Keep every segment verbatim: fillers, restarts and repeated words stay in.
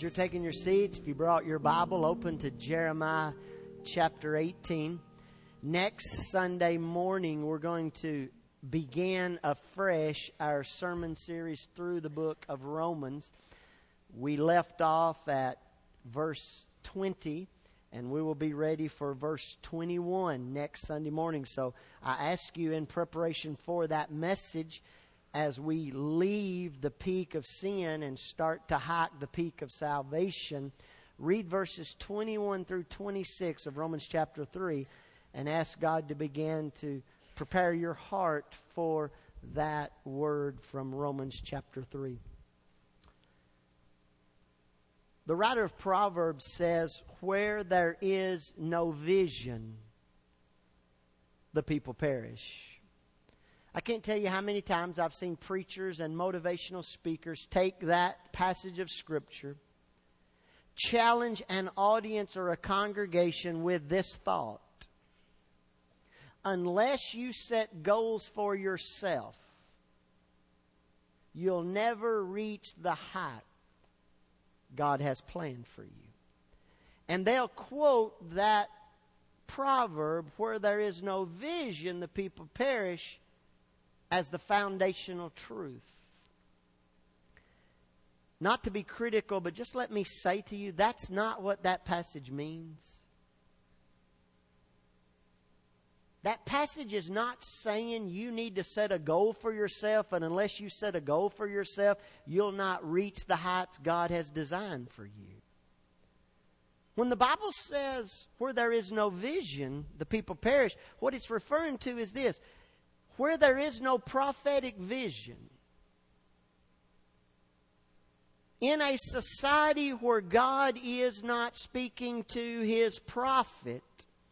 you're taking your seats, if you brought your Bible, open to Jeremiah chapter eighteen. Next Sunday morning, we're going to begin afresh our sermon series through the book of Romans. We left off at verse twenty, and we will be ready for verse twenty-one next Sunday morning. So I ask you, in preparation for that message, as we leave the peak of sin and start to hike the peak of salvation, read verses twenty-one through twenty-six of Romans chapter three and ask God to begin to prepare your heart for that word from Romans chapter three. The writer of Proverbs says, "Where there is no vision, the people perish." I can't tell you how many times I've seen preachers and motivational speakers take that passage of Scripture, challenge an audience or a congregation with this thought: unless you set goals for yourself, you'll never reach the height God has planned for you. And they'll quote that proverb, "Where there is no vision, the people perish," as the foundational truth. Not to be critical, but just let me say to you, that's not what that passage means. That passage is not saying you need to set a goal for yourself, and unless you set a goal for yourself, you'll not reach the heights God has designed for you. When the Bible says, "Where there is no vision, the people perish," what it's referring to is this: where there is no prophetic vision, in a society where God is not speaking to His prophet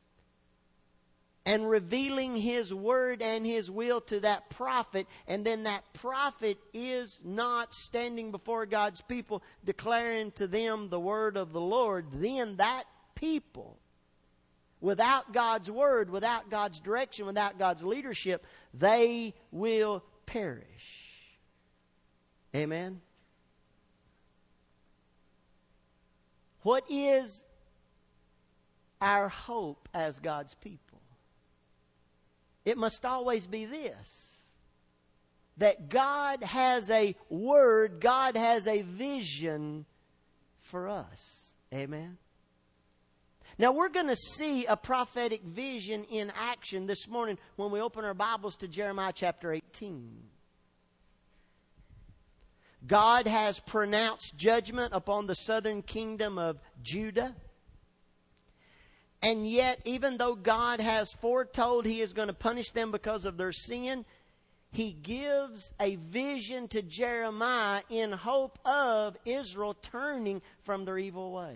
and revealing His word and His will to that prophet, and then that prophet is not standing before God's people declaring to them the word of the Lord, then that people, without God's word, without God's direction, without God's leadership, they will perish. Amen? What is our hope as God's people? It must always be this: that God has a word, God has a vision for us. Amen? Now, we're going to see a prophetic vision in action this morning when we open our Bibles to Jeremiah chapter eighteen. God has pronounced judgment upon the southern kingdom of Judah. And yet, even though God has foretold He is going to punish them because of their sin, He gives a vision to Jeremiah in hope of Israel turning from their evil ways.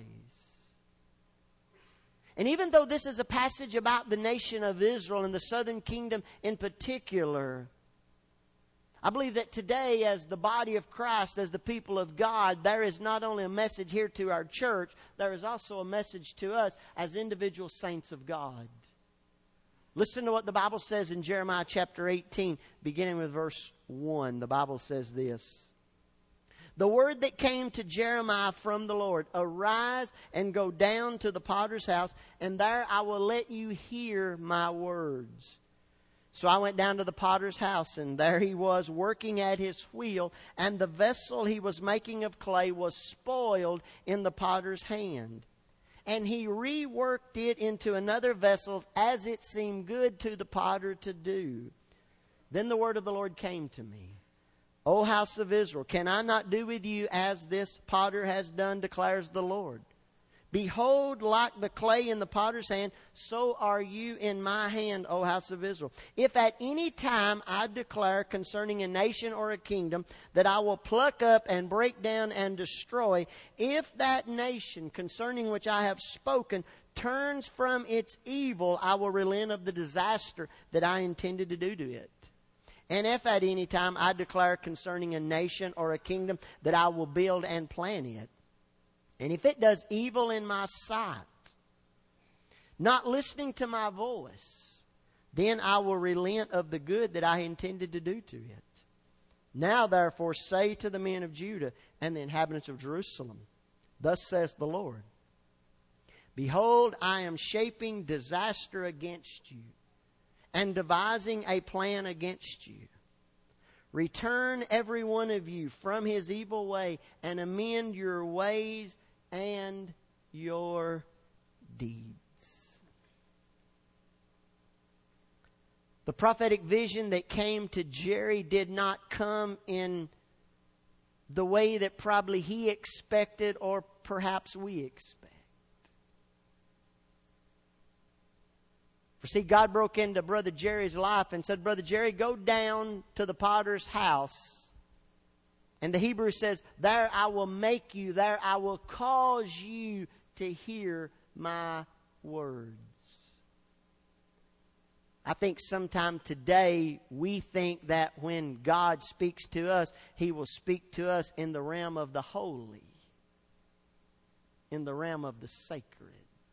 And even though this is a passage about the nation of Israel and the southern kingdom in particular, I believe that today, as the body of Christ, as the people of God, there is not only a message here to our church, there is also a message to us as individual saints of God. Listen to what the Bible says in Jeremiah chapter eighteen, beginning with verse one. The Bible says this: "The word that came to Jeremiah from the Lord, arise and go down to the potter's house, and there I will let you hear my words. So I went down to the potter's house, and there he was working at his wheel, and the vessel he was making of clay was spoiled in the potter's hand. And he reworked it into another vessel as it seemed good to the potter to do. Then the word of the Lord came to me. O house of Israel, can I not do with you as this potter has done, declares the Lord? Behold, like the clay in the potter's hand, so are you in my hand, O house of Israel. If at any time I declare concerning a nation or a kingdom that I will pluck up and break down and destroy, if that nation concerning which I have spoken turns from its evil, I will relent of the disaster that I intended to do to it. And if at any time I declare concerning a nation or a kingdom that I will build and plant it, and if it does evil in my sight, not listening to my voice, then I will relent of the good that I intended to do to it. Now therefore say to the men of Judah and the inhabitants of Jerusalem, Thus says the Lord, behold, I am shaping disaster against you and devising a plan against you. Return every one of you from his evil way and amend your ways and your deeds. The prophetic vision that came to Jerry did not come in the way that probably he expected or perhaps we expect. For see, God broke into Brother Jerry's life and said, Brother Jerry, go down to the potter's house. And the Hebrew says, there I will make you, there I will cause you to hear my words. I think sometime today we think that when God speaks to us, He will speak to us in the realm of the holy, in the realm of the sacred.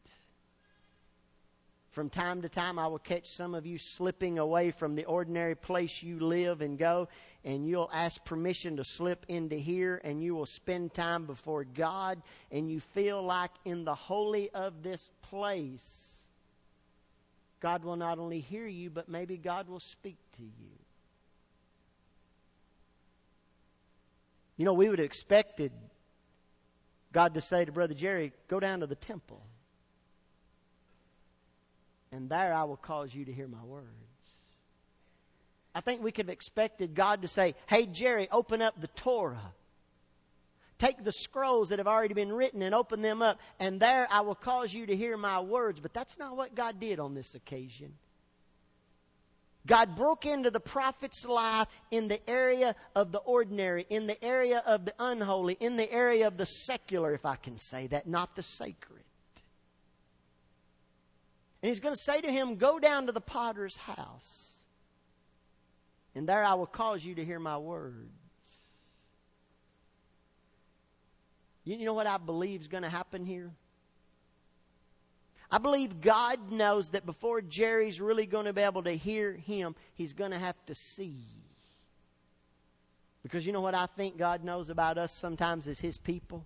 From time to time, I will catch some of you slipping away from the ordinary place you live and go, and you'll ask permission to slip into here, and you will spend time before God, and you feel like in the holy of this place, God will not only hear you, but maybe God will speak to you. You know, we would have expected God to say to Brother Jerry, go down to the temple. And there I will cause you to hear my words. I think we could have expected God to say, hey, Jerry, open up the Torah. Take the scrolls that have already been written and open them up, and there I will cause you to hear my words. But that's not what God did on this occasion. God broke into the prophet's life in the area of the ordinary, in the area of the unholy, in the area of the secular, if I can say that, not the sacred. And He's going to say to him, go down to the potter's house, and there I will cause you to hear my words. You know what I believe is going to happen here? I believe God knows that before Jerry's really going to be able to hear Him, he's going to have to see. Because you know what I think God knows about us sometimes as His people?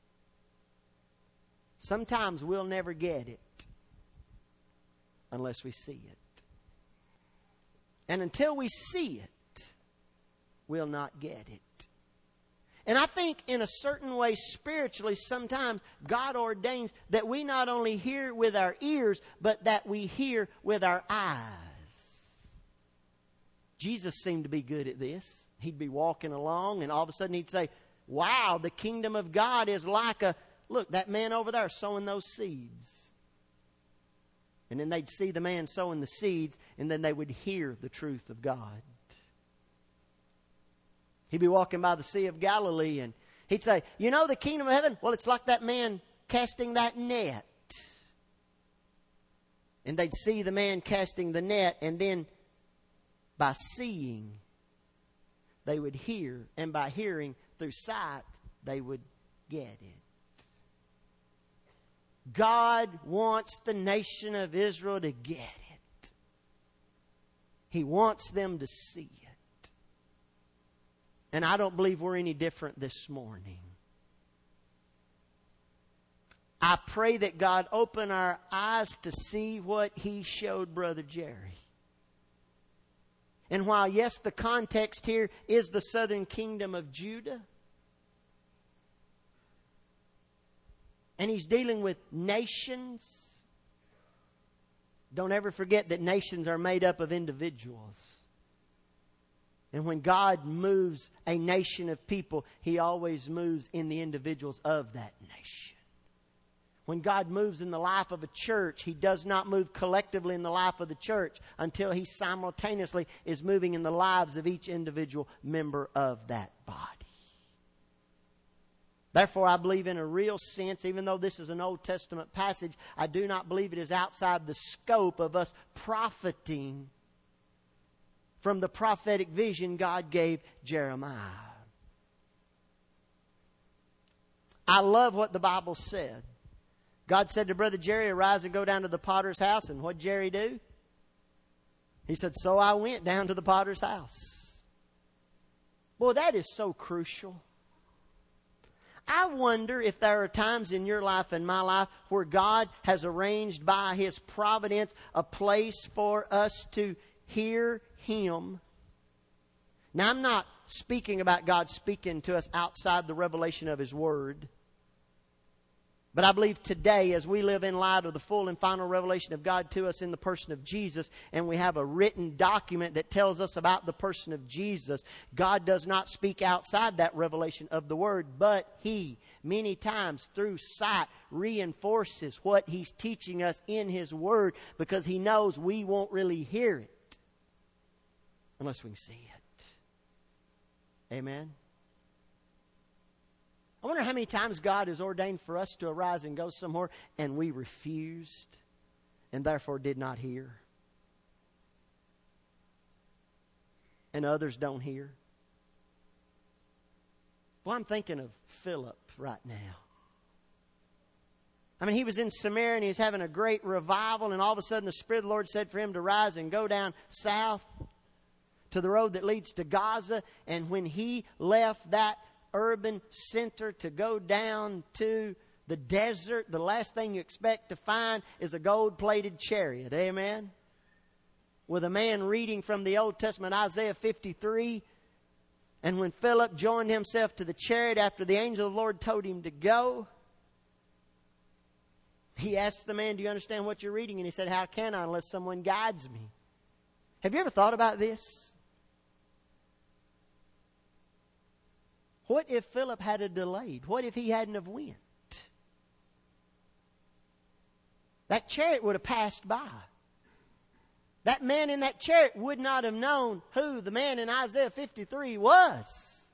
Sometimes we'll never get it unless we see it. And until we see it, we'll not get it. And I think in a certain way, spiritually, sometimes God ordains that we not only hear with our ears, but that we hear with our eyes. Jesus seemed to be good at this. He'd be walking along, and all of a sudden he'd say, wow, the kingdom of God is like a, look, that man over there sowing those seeds. And then they'd see the man sowing the seeds, and then they would hear the truth of God. He'd be walking by the Sea of Galilee, and he'd say, you know the kingdom of heaven? Well, it's like that man casting that net. And they'd see the man casting the net, and then by seeing, they would hear. And by hearing, through sight, they would get it. God wants the nation of Israel to get it. He wants them to see it. And I don't believe we're any different this morning. I pray that God open our eyes to see what He showed Brother Jerry. And while, yes, the context here is the southern kingdom of Judah, and he's dealing with nations, don't ever forget that nations are made up of individuals. And when God moves a nation of people, He always moves in the individuals of that nation. When God moves in the life of a church, He does not move collectively in the life of the church until He simultaneously is moving in the lives of each individual member of that body. Therefore, I believe in a real sense, even though this is an Old Testament passage, I do not believe it is outside the scope of us profiting from the prophetic vision God gave Jeremiah. I love what the Bible said. God said to Brother Jerry, arise and go down to the potter's house. And what did Jerry do? He said, so I went down to the potter's house. Boy, that is so crucial. I wonder if there are times in your life and my life where God has arranged by His providence a place for us to hear Him. Now, I'm not speaking about God speaking to us outside the revelation of His Word. But I believe today, as we live in light of the full and final revelation of God to us in the person of Jesus, and we have a written document that tells us about the person of Jesus, God does not speak outside that revelation of the Word, but He, many times through sight, reinforces what He's teaching us in His Word, because He knows we won't really hear it unless we can see it. Amen? I wonder how many times God has ordained for us to arise and go somewhere and we refused and therefore did not hear. And others don't hear. Well, I'm thinking of Philip right now. I mean, he was in Samaria and he was having a great revival, and all of a sudden the Spirit of the Lord said for him to rise and go down south to the road that leads to Gaza. And when he left that urban center to go down to the desert, the last thing you expect to find is a gold-plated chariot. Amen? With a man reading from the Old Testament, Isaiah fifty-three. And when Philip joined himself to the chariot after the angel of the Lord told him to go, he asked the man, "Do you understand what you're reading?" And he said, "How can I unless someone guides me?" Have you ever thought about this? What if Philip had a delayed? What if he hadn't have went? That chariot would have passed by. That man in that chariot would not have known who the man in Isaiah fifty-three was.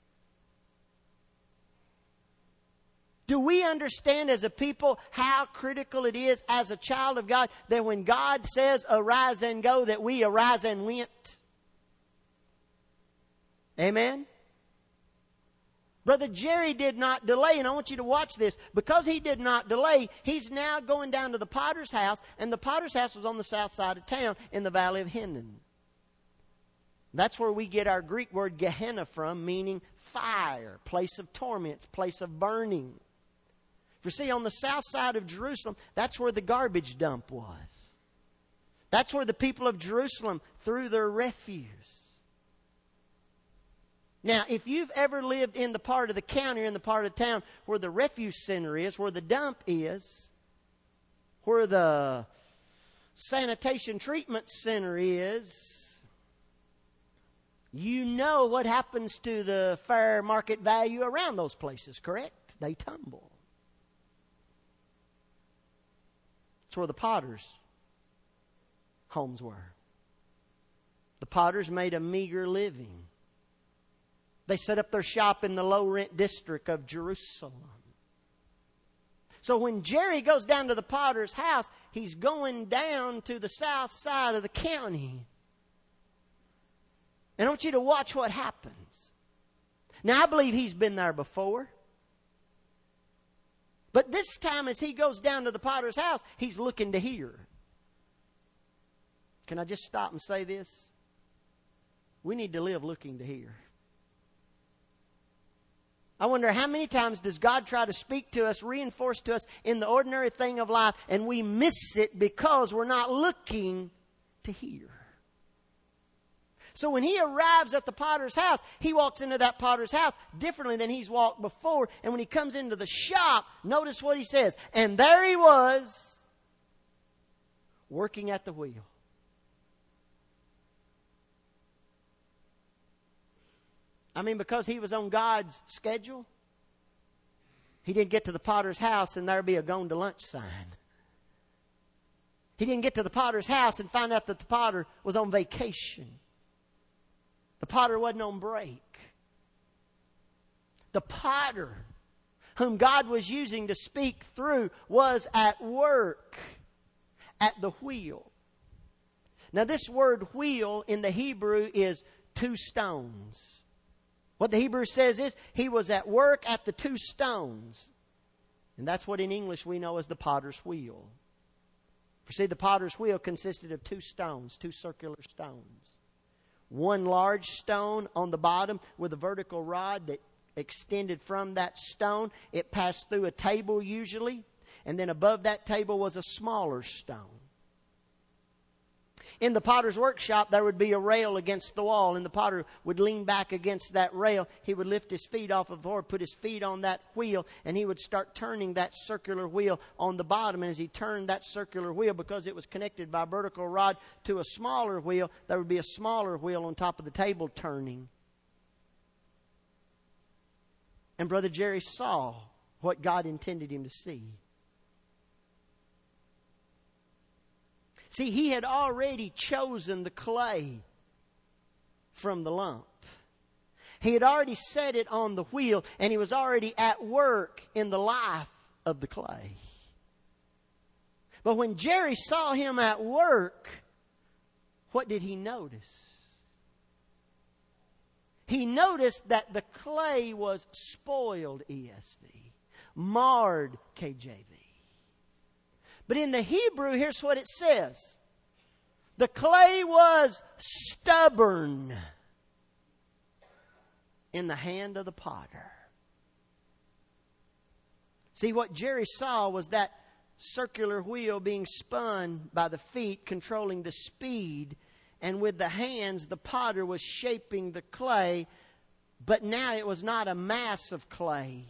Do we understand as a people how critical it is as a child of God that when God says arise and go, that we arise and went? Amen? Brother Jerry did not delay, and I want you to watch this. Because he did not delay, he's now going down to the potter's house, and the potter's house was on the south side of town in the valley of Hinnom. That's where we get our Greek word Gehenna from, meaning fire, place of torments, place of burning. For see, on the south side of Jerusalem, that's where the garbage dump was. That's where the people of Jerusalem threw their refuse. Now, if you've ever lived in the part of the county or in the part of town where the refuse center is, where the dump is, where the sanitation treatment center is, you know what happens to the fair market value around those places, correct? They tumble. It's where the potters' homes were. The potters made a meager living. They set up their shop in the low-rent district of Jerusalem. So when Jerry goes down to the potter's house, he's going down to the south side of the county. And I want you to watch what happens. Now, I believe he's been there before. But this time as he goes down to the potter's house, he's looking to hear. Can I just stop and say this? We need to live looking to hear. I wonder how many times does God try to speak to us, reinforce to us in the ordinary thing of life, and we miss it because we're not looking to hear. So when he arrives at the potter's house, he walks into that potter's house differently than he's walked before. And when he comes into the shop, notice what he says. And there he was, working at the wheel. I mean, because he was on God's schedule, he didn't get to the potter's house and there'd be a going to lunch sign. He didn't get to the potter's house and find out that the potter was on vacation. The potter wasn't on break. The potter whom God was using to speak through was at work at the wheel. Now, this word wheel in the Hebrew is two stones. What the Hebrew says is, he was at work at the two stones. And that's what in English we know as the potter's wheel. You see, the potter's wheel consisted of two stones, two circular stones. One large stone on the bottom with a vertical rod that extended from that stone. It passed through a table usually, and then above that table was a smaller stone. In the potter's workshop, there would be a rail against the wall, and the potter would lean back against that rail. He would lift his feet off of the floor, put his feet on that wheel, and he would start turning that circular wheel on the bottom. And as he turned that circular wheel, because it was connected by a vertical rod to a smaller wheel, there would be a smaller wheel on top of the table turning. And Brother Jerry saw what God intended him to see. See, he had already chosen the clay from the lump. He had already set it on the wheel, and he was already at work in the life of the clay. But when Jerry saw him at work, what did he notice? He noticed that the clay was spoiled, E S V, marred, K J V. But in the Hebrew, here's what it says. The clay was stubborn in the hand of the potter. See, what Jerry saw was that circular wheel being spun by the feet, controlling the speed. And with the hands, the potter was shaping the clay. But now it was not a mass of clay.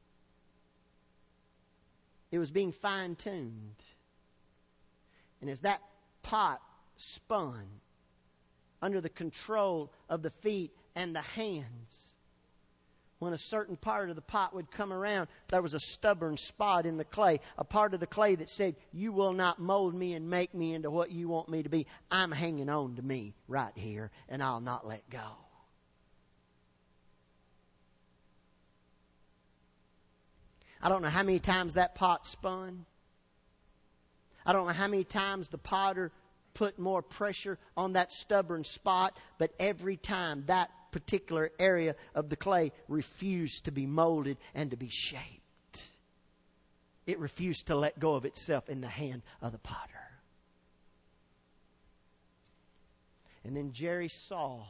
It was being fine-tuned. And as that pot spun under the control of the feet and the hands, when a certain part of the pot would come around, there was a stubborn spot in the clay, a part of the clay that said, you will not mold me and make me into what you want me to be. I'm hanging on to me right here, and I'll not let go. I don't know how many times that pot spun. I don't know how many times the potter put more pressure on that stubborn spot, but every time that particular area of the clay refused to be molded and to be shaped. It refused to let go of itself in the hand of the potter. And then Jerry saw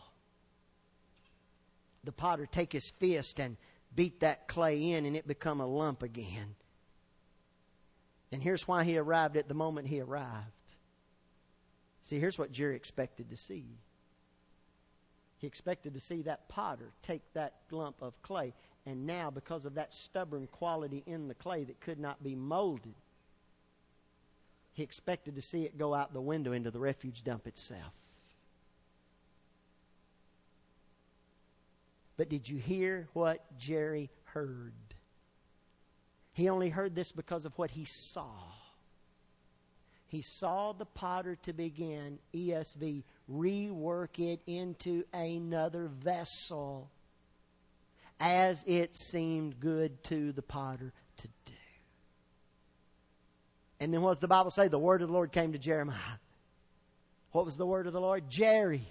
the potter take his fist and beat that clay in, and it become a lump again. And here's why he arrived at the moment he arrived. See, here's what Jerry expected to see. He expected to see that potter take that lump of clay, and now, because of that stubborn quality in the clay that could not be molded, he expected to see it go out the window into the refuge dump itself. But did you hear what Jerry heard? He only heard this because of what he saw. He saw the potter to begin, E S V, rework it into another vessel as it seemed good to the potter to do. And then what does the Bible say? The word of the Lord came to Jeremiah. What was the word of the Lord? Jerry,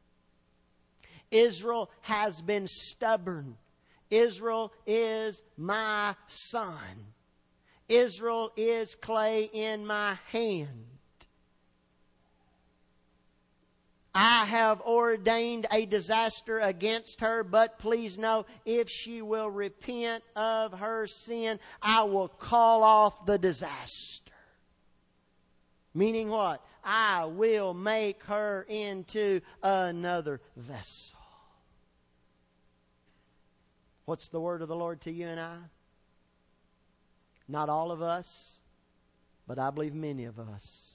Israel has been stubborn. Israel is my son. Israel is clay in my hand. I have ordained a disaster against her, but please know, if she will repent of her sin, I will call off the disaster. Meaning what? I will make her into another vessel. What's the word of the Lord to you and I? Not all of us, but I believe many of us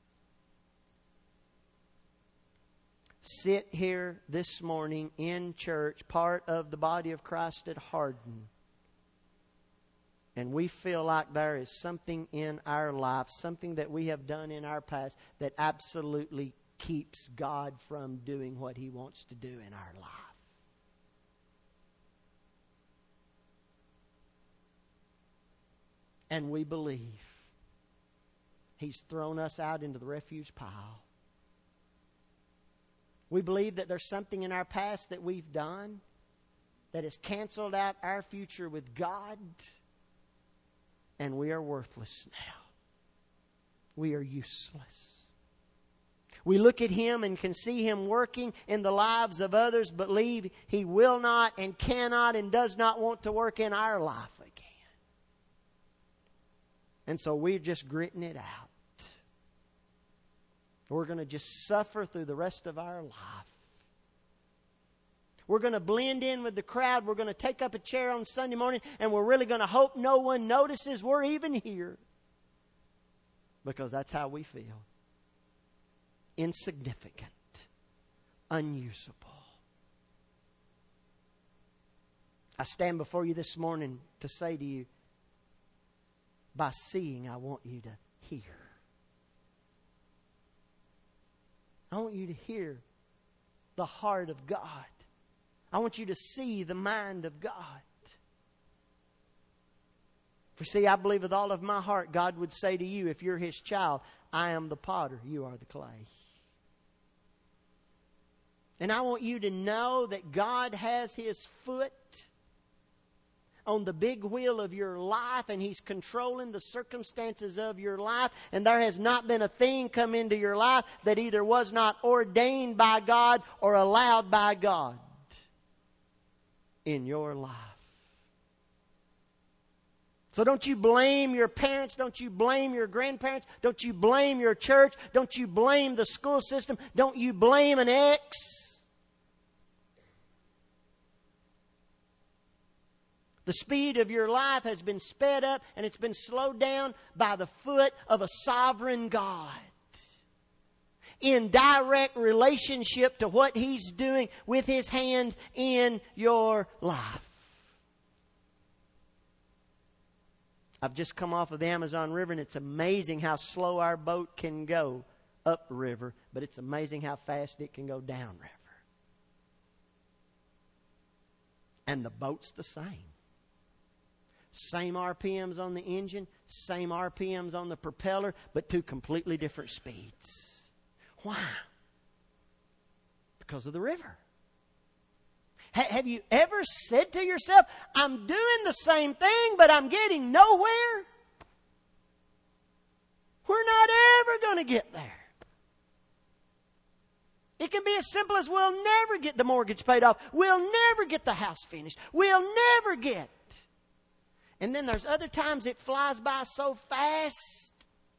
sit here this morning in church, part of the body of Christ at Hardin, and we feel like there is something in our life, something that we have done in our past that absolutely keeps God from doing what He wants to do in our life. And we believe He's thrown us out into the refuge pile. We believe that there's something in our past that we've done that has canceled out our future with God, and we are worthless now. We are useless. We look at Him and can see Him working in the lives of others, but believe He will not and cannot and does not want to work in our life again. And so we're just gritting it out. We're going to just suffer through the rest of our life. We're going to blend in with the crowd. We're going to take up a chair on Sunday morning, and we're really going to hope no one notices we're even here. Because that's how we feel. Insignificant. Unusable. I stand before you this morning to say to you, by seeing, I want you to hear. I want you to hear the heart of God. I want you to see the mind of God. For see, I believe with all of my heart, God would say to you, if you're His child, I am the potter, you are the clay. And I want you to know that God has His foot on the big wheel of your life, and He's controlling the circumstances of your life, and there has not been a thing come into your life that either was not ordained by God or allowed by God in your life. So don't you blame your parents. Don't you blame your grandparents. Don't you blame your church. Don't you blame the school system. Don't you blame an ex. The speed of your life has been sped up and it's been slowed down by the foot of a sovereign God. In direct relationship to what He's doing with His hands in your life. I've just come off of the Amazon River, and it's amazing how slow our boat can go upriver, but it's amazing how fast it can go downriver. And the boat's the same. Same R P Ms on the engine, same R P Ms on the propeller, but two completely different speeds. Why? Because of the river. Ha- have you ever said to yourself, I'm doing the same thing, but I'm getting nowhere? We're not ever going to get there. It can be as simple as we'll never get the mortgage paid off. We'll never get the house finished. We'll never get. And then there's other times it flies by so fast.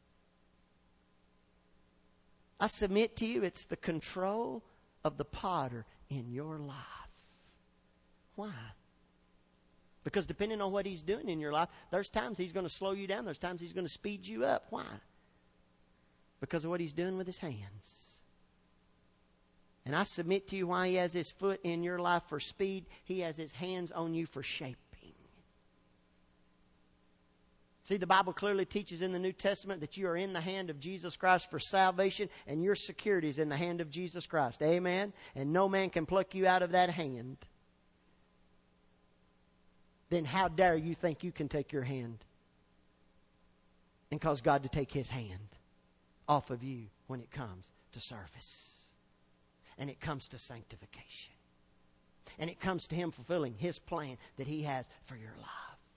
I submit to you, it's the control of the potter in your life. Why? Because depending on what He's doing in your life, there's times He's going to slow you down. There's times He's going to speed you up. Why? Because of what He's doing with His hands. And I submit to you why He has His foot in your life for speed. He has His hands on you for shaping. See, the Bible clearly teaches in the New Testament that you are in the hand of Jesus Christ for salvation, and your security is in the hand of Jesus Christ. Amen? And no man can pluck you out of that hand. Then how dare you think you can take your hand and cause God to take His hand off of you when it comes to service. And it comes to sanctification. And it comes to Him fulfilling His plan that He has for your life.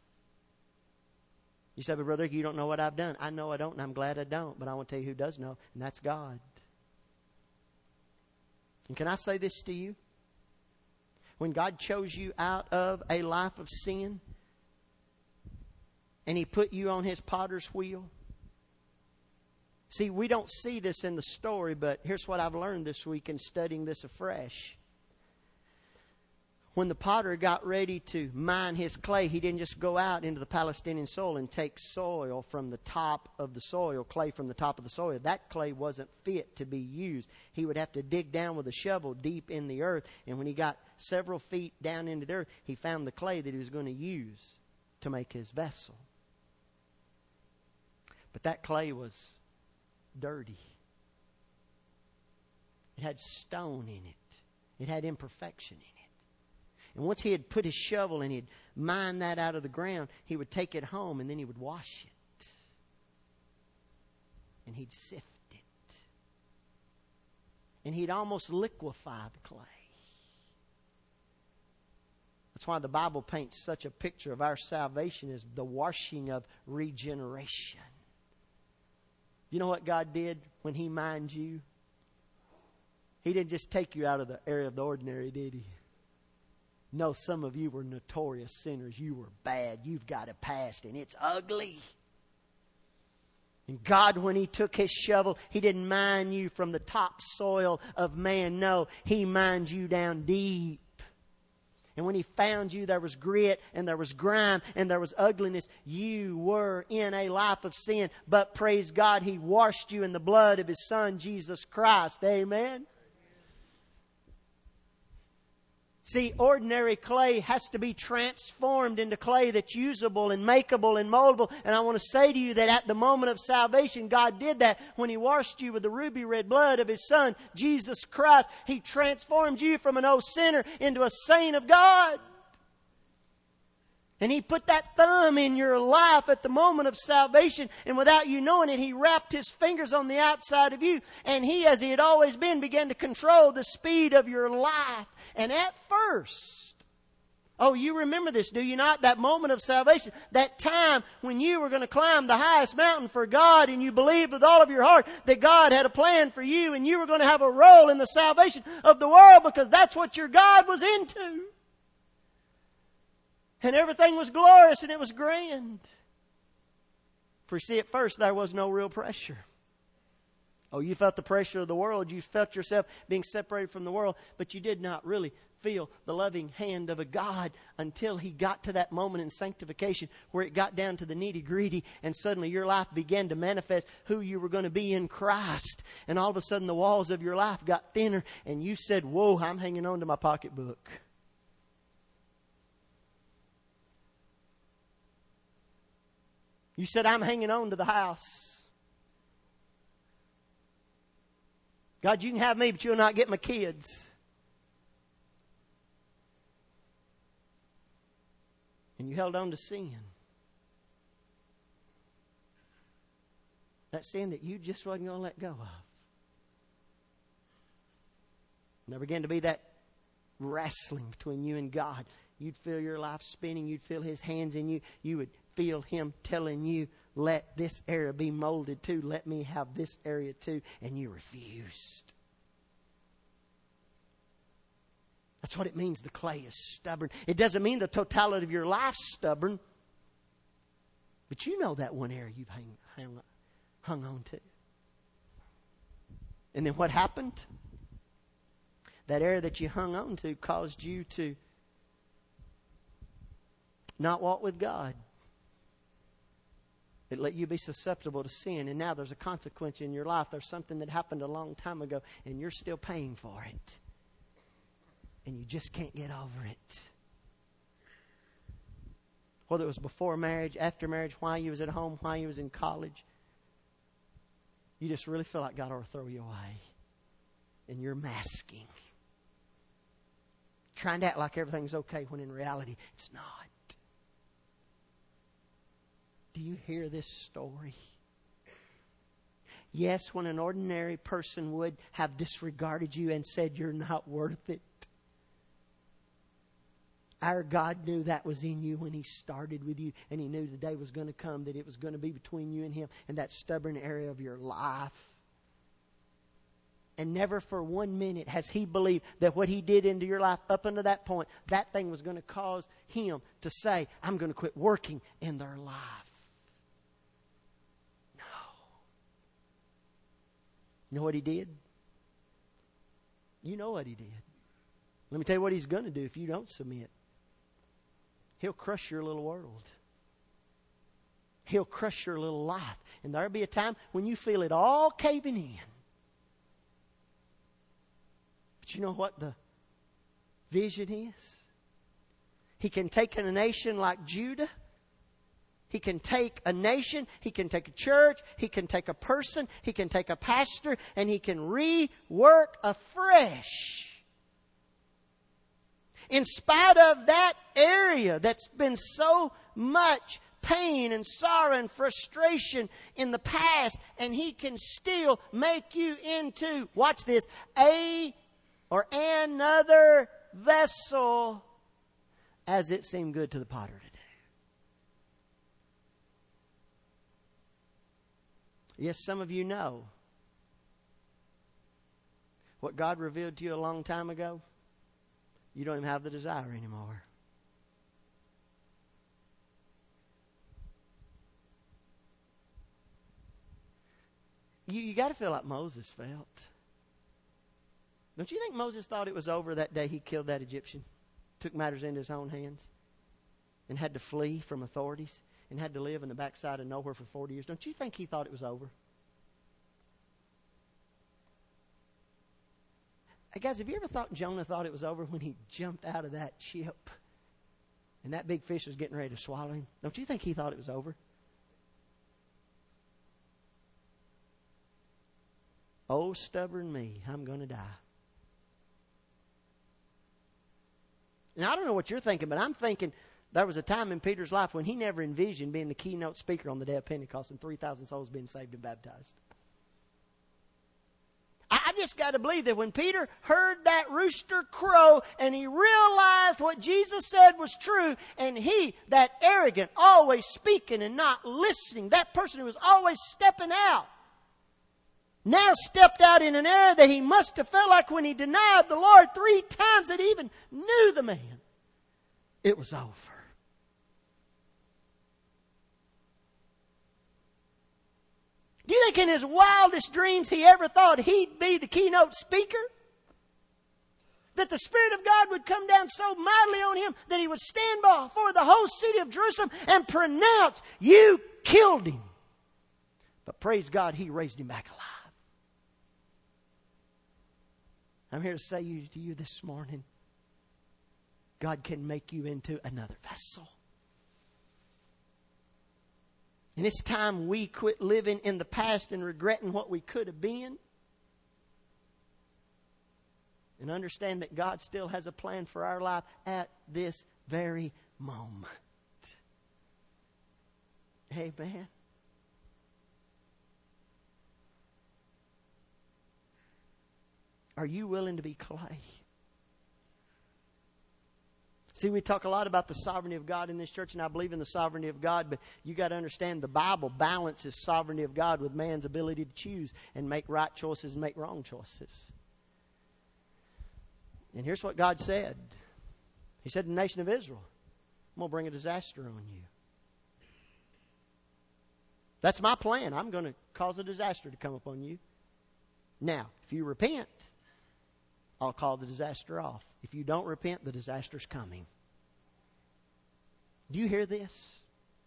You say, but brother, you don't know what I've done. I know I don't, and I'm glad I don't. But I want to tell you who does know, and that's God. And can I say this to you? When God chose you out of a life of sin, and He put you on His potter's wheel. See, we don't see this in the story, but here's what I've learned this week in studying this afresh. When the potter got ready to mine his clay, he didn't just go out into the Palestinian soil and take soil from the top of the soil, clay from the top of the soil. That clay wasn't fit to be used. He would have to dig down with a shovel deep in the earth. And when he got several feet down into the earth, he found the clay that he was going to use to make his vessel. But that clay was dirty. It had stone in it. It had imperfection in it. And once he had put his shovel and he'd mine that out of the ground, he would take it home and then he would wash it. And he'd sift it. And he'd almost liquefy the clay. That's why the Bible paints such a picture of our salvation as the washing of regeneration. You know what God did when He mined you? He didn't just take you out of the area of the ordinary, did He? No, some of you were notorious sinners. You were bad. You've got a past, and it's ugly. And God, when He took His shovel, He didn't mine you from the topsoil of man. No, He mined you down deep. And when He found you, there was grit, and there was grime, and there was ugliness. You were in a life of sin. But praise God, He washed you in the blood of His Son, Jesus Christ. Amen? See, ordinary clay has to be transformed into clay that's usable and makeable and moldable. And I want to say to you that at the moment of salvation, God did that when He washed you with the ruby red blood of His Son, Jesus Christ. He transformed you from an old sinner into a saint of God. And He put that thumb in your life at the moment of salvation. And without you knowing it, He wrapped His fingers on the outside of you. And He, as He had always been, began to control the speed of your life. And at first, oh, you remember this, do you not? That moment of salvation, that time when you were going to climb the highest mountain for God, and you believed with all of your heart that God had a plan for you, and you were going to have a role in the salvation of the world because that's what your God was into. And everything was glorious and it was grand. For you see, at first there was no real pressure. Oh, you felt the pressure of the world. You felt yourself being separated from the world. But you did not really feel the loving hand of a God until He got to that moment in sanctification where it got down to the nitty-gritty, and suddenly your life began to manifest who you were going to be in Christ. And all of a sudden the walls of your life got thinner, and you said, whoa, I'm hanging on to my pocketbook. You said, I'm hanging on to the house. God, you can have me, but you'll not get my kids. And you held on to sin. That sin that you just wasn't going to let go of. And there began to be that wrestling between you and God. You'd feel your life spinning. You'd feel His hands in you. You would feel Him telling you, let this area be molded too. Let me have this area too. And you refused. That's what it means the clay is stubborn. It doesn't mean the totality of your life's stubborn. But you know that one area you've hang, hang, hung on to. And then what happened? That area that you hung on to caused you to not walk with God. It let you be susceptible to sin. And now there's a consequence in your life. There's something that happened a long time ago, and you're still paying for it. And you just can't get over it. Whether it was before marriage, after marriage, while you was at home, while you was in college, you just really feel like God ought to throw you away. And you're masking. Trying to act like everything's okay when in reality it's not. Do you hear this story? Yes, when an ordinary person would have disregarded you and said you're not worth it. Our God knew that was in you when He started with you, and He knew the day was going to come that it was going to be between you and Him in that stubborn area of your life. And never for one minute has He believed that what He did into your life up until that point, that thing was going to cause Him to say, I'm going to quit working in their life. No. You know what He did? You know what He did. Let me tell you what He's going to do if you don't submit. He'll crush your little world. He'll crush your little life. And there'll be a time when you feel it all caving in. But you know what the vision is? He can take a nation like Judah. He can take a nation. He can take a church. He can take a person. He can take a pastor. And He can rework afresh. In spite of that area that's been so much pain and sorrow and frustration in the past, and He can still make you into, watch this, a or another vessel as it seemed good to the potter to do. Yes, some of you know what God revealed to you a long time ago, you don't even have the desire anymore. You, you got to feel like Moses felt. Don't you think Moses thought it was over that day he killed that Egyptian? Took matters into his own hands? And had to flee from authorities? And had to live in the backside of nowhere for forty years? Don't you think he thought it was over? Hey guys, have you ever thought Jonah thought it was over when he jumped out of that ship and that big fish was getting ready to swallow him? Don't you think he thought it was over? Oh, stubborn me, I'm going to die. Now, I don't know what you're thinking, but I'm thinking there was a time in Peter's life when he never envisioned being the keynote speaker on the day of Pentecost and three thousand souls being saved and baptized. I just got to believe that when Peter heard that rooster crow and he realized what Jesus said was true, and he, that arrogant, always speaking and not listening, that person who was always stepping out, now stepped out in an area that he must have felt like when he denied the Lord three times that he even knew the man. It was over. Do you think in his wildest dreams he ever thought he'd be the keynote speaker? That the Spirit of God would come down so mightily on him that he would stand before the whole city of Jerusalem and pronounce, "You killed him." But praise God, he raised him back alive. I'm here to say you, to you this morning, God can make you into another vessel. And it's time we quit living in the past and regretting what we could have been. And understand that God still has a plan for our life at this very moment. Amen. Are you willing to be clay? See, we talk a lot about the sovereignty of God in this church, and I believe in the sovereignty of God, but you got to understand the Bible balances sovereignty of God with man's ability to choose and make right choices and make wrong choices. And here's what God said. He said to the nation of Israel, "I'm going to bring a disaster on you." That's my plan. I'm going to cause a disaster to come upon you. Now, if you repent, I'll call the disaster off. If you don't repent, the disaster's coming. Do you hear this?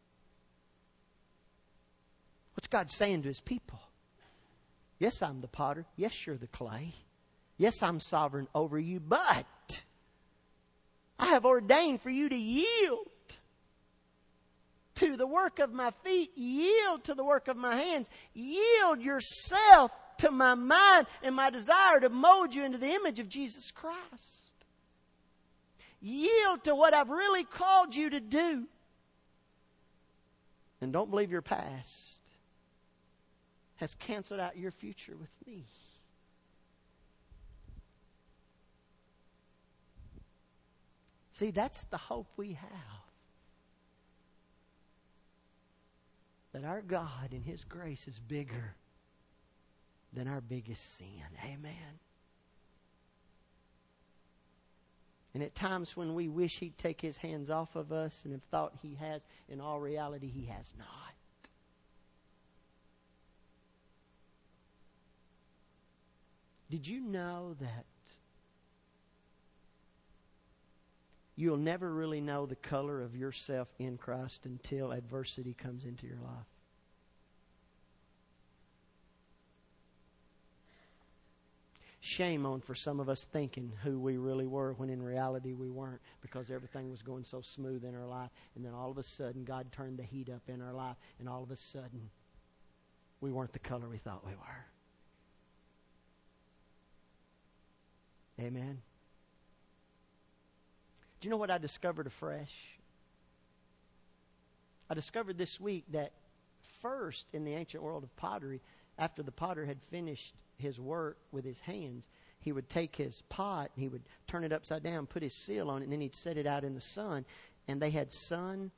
What's God saying to His people? Yes, I'm the potter. Yes, you're the clay. Yes, I'm sovereign over you, but I have ordained for you to yield to the work of my feet. Yield to the work of my hands. Yield yourself to my mind and my desire to mold you into the image of Jesus Christ. Yield to what I've really called you to do. And don't believe your past has canceled out your future with me. See, that's the hope we have. That our God in His grace is bigger than our biggest sin. Amen. And at times when we wish He'd take His hands off of us and have thought He has, in all reality He has not. Did you know that you'll never really know the color of yourself in Christ until adversity comes into your life? Shame on for some of us thinking who we really were when in reality we weren't, because everything was going so smooth in our life. And then all of a sudden God turned the heat up in our life, and all of a sudden we weren't the color we thought we were. Amen. Do you know what I discovered afresh? I discovered this week that first in the ancient world of pottery, after the potter had finished his work with his hands, he would take his pot and he would turn it upside down, put his seal on it, and then he'd set it out in the sun. And they had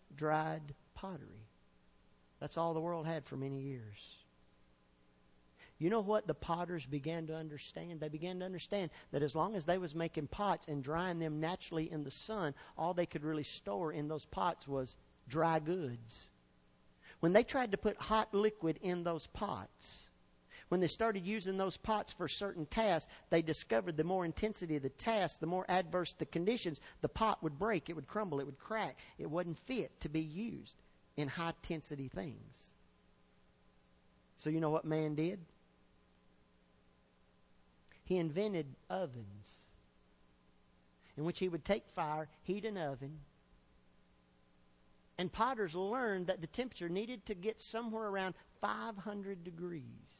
sun-dried pottery. That's all the world had for many years. You know what the potters began to understand? They began to understand that as long as they was making pots and drying them naturally in the sun, all they could really store in those pots was dry goods. When they tried to put hot liquid in those pots, when they started using those pots for certain tasks, they discovered the more intensity of the task, the more adverse the conditions, the pot would break, it would crumble, it would crack. It wasn't fit to be used in high-intensity things. So you know what man did? He invented ovens in which he would take fire, heat an oven, and potters learned that the temperature needed to get somewhere around five hundred degrees.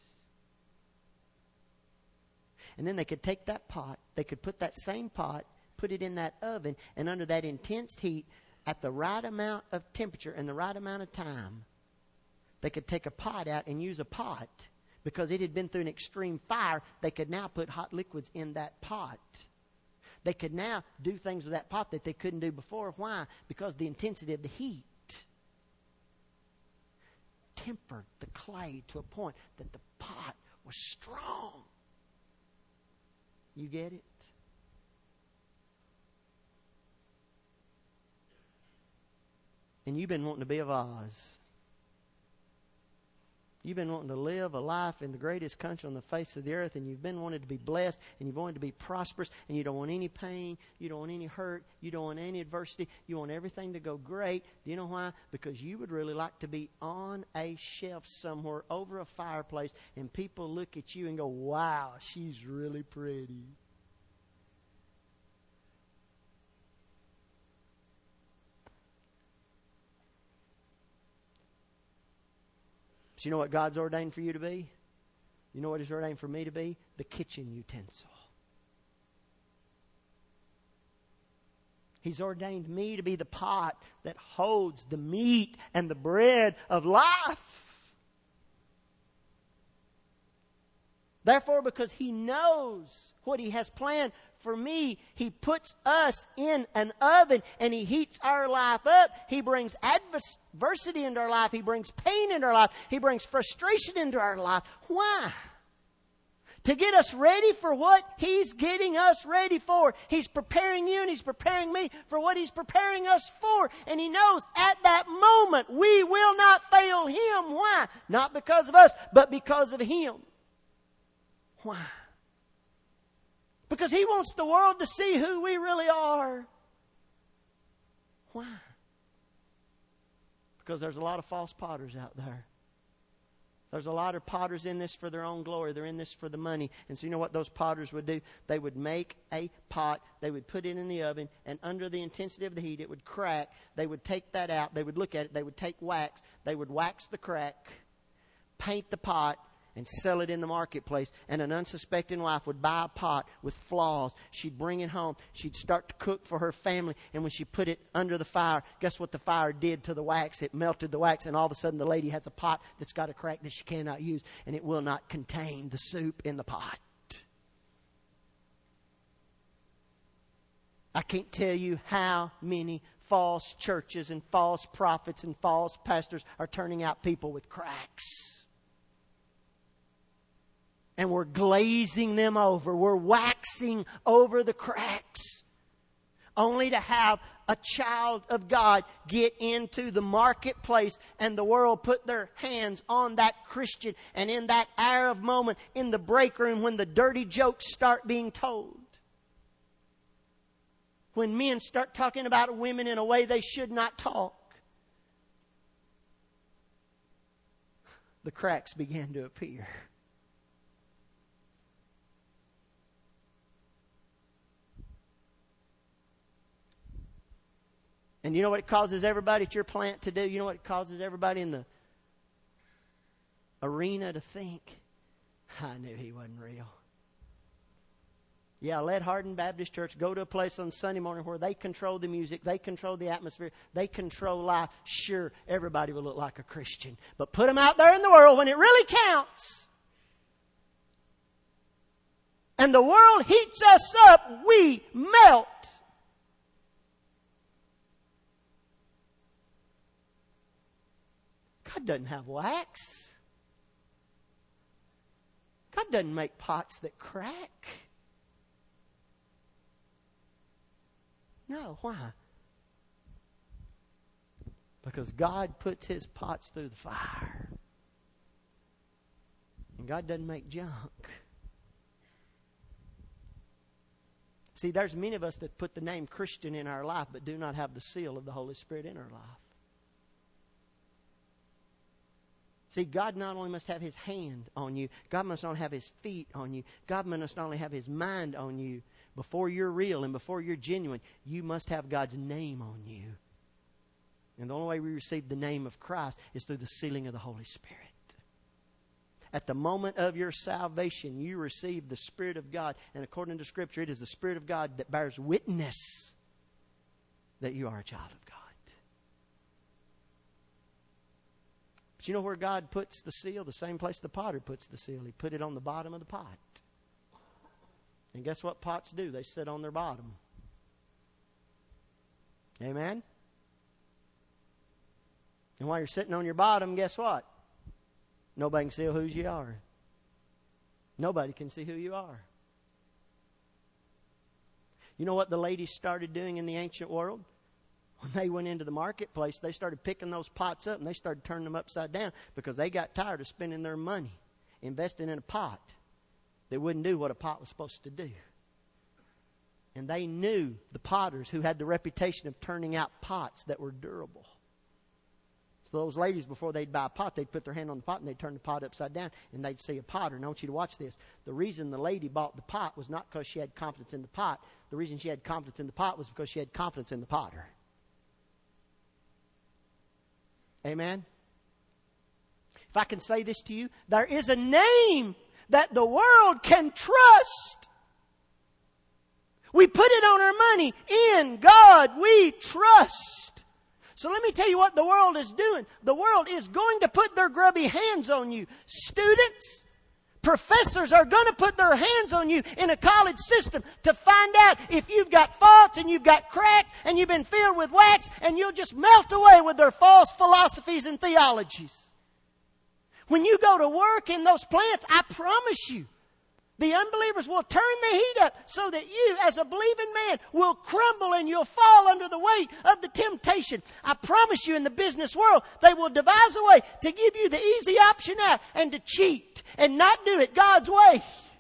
And then they could take that pot, they could put that same pot, put it in that oven, and under that intense heat, at the right amount of temperature and the right amount of time, they could take a pot out and use a pot. Because it had been through an extreme fire, they could now put hot liquids in that pot. They could now do things with that pot that they couldn't do before. Why? Because the intensity of the heat tempered the clay to a point that the pot was strong. You get it? And you've been wanting to be of Oz. You've been wanting to live a life in the greatest country on the face of the earth, and you've been wanting to be blessed, and you've wanted to be prosperous, and you don't want any pain, you don't want any hurt, you don't want any adversity, you want everything to go great. Do you know why? Because you would really like to be on a shelf somewhere over a fireplace, and people look at you and go, wow, she's really pretty. You know what God's ordained for you to be? You know what He's ordained for me to be? The kitchen utensil. He's ordained me to be the pot that holds the meat and the bread of life. Therefore, because He knows what He has planned for me, He puts us in an oven and He heats our life up. He brings adversity into our life. He brings pain into our life. He brings frustration into our life. Why? To get us ready for what He's getting us ready for. He's preparing you and He's preparing me for what He's preparing us for. And He knows at that moment we will not fail Him. Why? Not because of us, but because of Him. Why? Because He wants the world to see who we really are. Why? Because there's a lot of false potters out there. There's a lot of potters in this for their own glory. They're in this for the money. And so you know what those potters would do? They would make a pot. They would put it in the oven. And under the intensity of the heat, it would crack. They would take that out. They would look at it. They would take wax. They would wax the crack, paint the pot, and sell it in the marketplace. And an unsuspecting wife would buy a pot with flaws. She'd bring it home. She'd start to cook for her family. And when she put it under the fire, guess what the fire did to the wax? It melted the wax. And all of a sudden the lady has a pot that's got a crack that she cannot use. And it will not contain the soup in the pot. I can't tell you how many false churches and false prophets and false pastors are turning out people with cracks. And we're glazing them over. We're waxing over the cracks. Only to have a child of God get into the marketplace and the world put their hands on that Christian. And in that hour of moment, in the break room, when the dirty jokes start being told. When men start talking about women in a way they should not talk. The cracks begin to appear. And you know what it causes everybody at your plant to do? You know what it causes everybody in the arena to think? I knew he wasn't real. Yeah, let Hardin Baptist Church go to a place on Sunday morning where they control the music, they control the atmosphere, they control life. Sure, everybody will look like a Christian. But put them out there in the world when it really counts. And the world heats us up, we melt. God doesn't have wax. God doesn't make pots that crack. No, why? Because God puts His pots through the fire. And God doesn't make junk. See, there's many of us that put the name Christian in our life but do not have the seal of the Holy Spirit in our life. See, God not only must have His hand on you, God must not only have His feet on you, God must not only have His mind on you. Before you're real and before you're genuine, you must have God's name on you. And the only way we receive the name of Christ is through the sealing of the Holy Spirit. At the moment of your salvation, you receive the Spirit of God. And according to Scripture, it is the Spirit of God that bears witness that you are a child of God. But you know where God puts the seal? The same place the potter puts the seal. He put it on the bottom of the pot. And guess what pots do? They sit on their bottom. Amen? And while you're sitting on your bottom, guess what? Nobody can see who you are. Nobody can see who you are. You know what the ladies started doing in the ancient world? When they went into the marketplace, they started picking those pots up and they started turning them upside down because they got tired of spending their money investing in a pot that wouldn't do what a pot was supposed to do. And they knew the potters who had the reputation of turning out pots that were durable. So those ladies, before they'd buy a pot, they'd put their hand on the pot and they'd turn the pot upside down and they'd see a potter. And I want you to watch this. The reason the lady bought the pot was not because she had confidence in the pot. The reason she had confidence in the pot was because she had confidence in the potter. Amen? If I can say this to you, there is a name that the world can trust. We put it on our money. In God we trust. So let me tell you what the world is doing. The world is going to put their grubby hands on you. Students, professors are going to put their hands on you in a college system to find out if you've got faults and you've got cracks and you've been filled with wax, and you'll just melt away with their false philosophies and theologies. When you go to work in those plants, I promise you, the unbelievers will turn the heat up so that you, as a believing man, will crumble and you'll fall under the weight of the temptation. I promise you, in the business world, they will devise a way to give you the easy option out and to cheat and not do it God's way.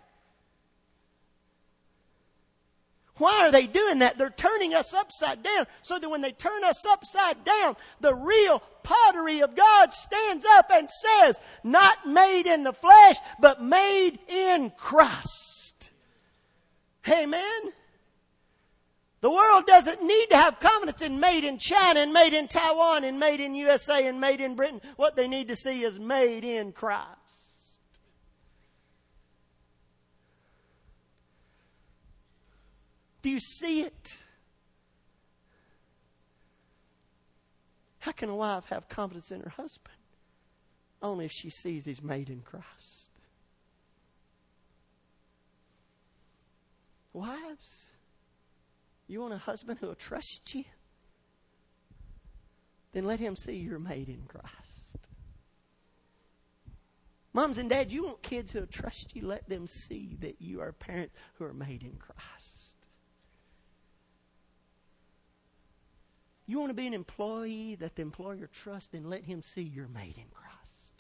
Why are they doing that? They're turning us upside down so that when they turn us upside down, the real pottery of God stands up and says, not made in the flesh, but made in Christ. Amen? The world doesn't need to have confidence in made in China and made in Taiwan and made in U S A and made in Britain. What they need to see is made in Christ. Do you see it? How can a wife have confidence in her husband? Only if she sees he's made in Christ. Wives, you want a husband who will trust you? Then let him see you're made in Christ. Moms and dads, you want kids who will trust you? Let them see that you are parents who are made in Christ. You want to be an employee that the employer trusts, then let him see you're made in Christ.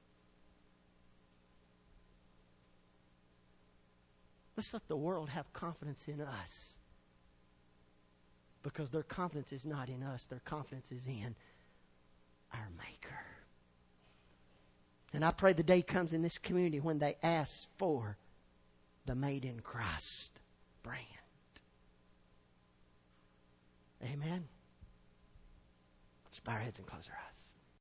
Let's let the world have confidence in us. Because their confidence is not in us. Their confidence is in our Maker. And I pray the day comes in this community when they ask for the Made in Christ brand. Amen. Let's bow our heads and close our eyes.